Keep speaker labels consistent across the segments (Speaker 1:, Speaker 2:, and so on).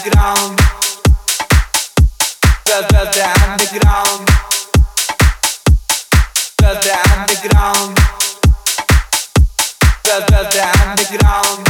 Speaker 1: underground. The underground. The underground. The underground.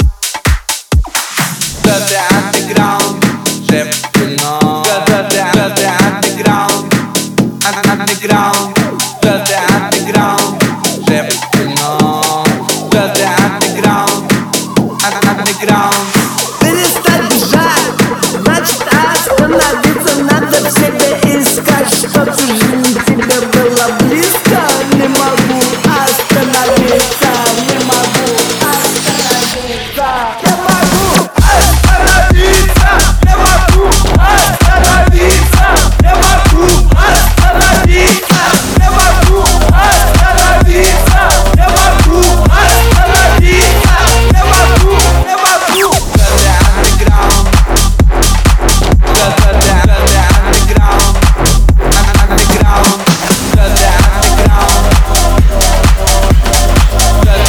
Speaker 1: The underground. Szeptyno. The underground. Underground. The underground. Szeptyno. The underground. Underground.
Speaker 2: Перестать бежать, значит остановиться. Надо в себе искать, чтоб жизнь тебе была близко. Не могу остановиться, не могу остановиться. Я могу остановиться, я могу остановиться, я могу остановиться, я могу остановиться, я могу остановиться, я могу, я могу.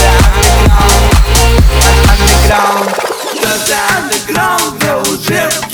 Speaker 1: Underground, я уже